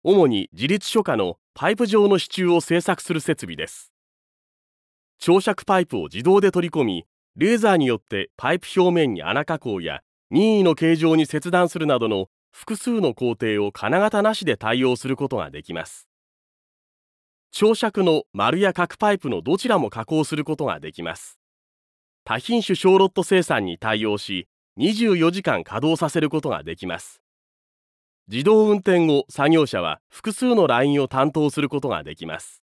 主に自律書化のパイプ状の支柱を製作する設備です。長尺パイプを自動で取り込み、レーザーによってパイプ表面に穴加工や任意の形状に切断するなどの複数の工程を金型なしで対応することができます。長尺の丸や角パイプのどちらも加工することができます。多品種小ロット生産に対応し、24時間稼働させることができます。自動運転後、作業者は複数のラインを担当することができます。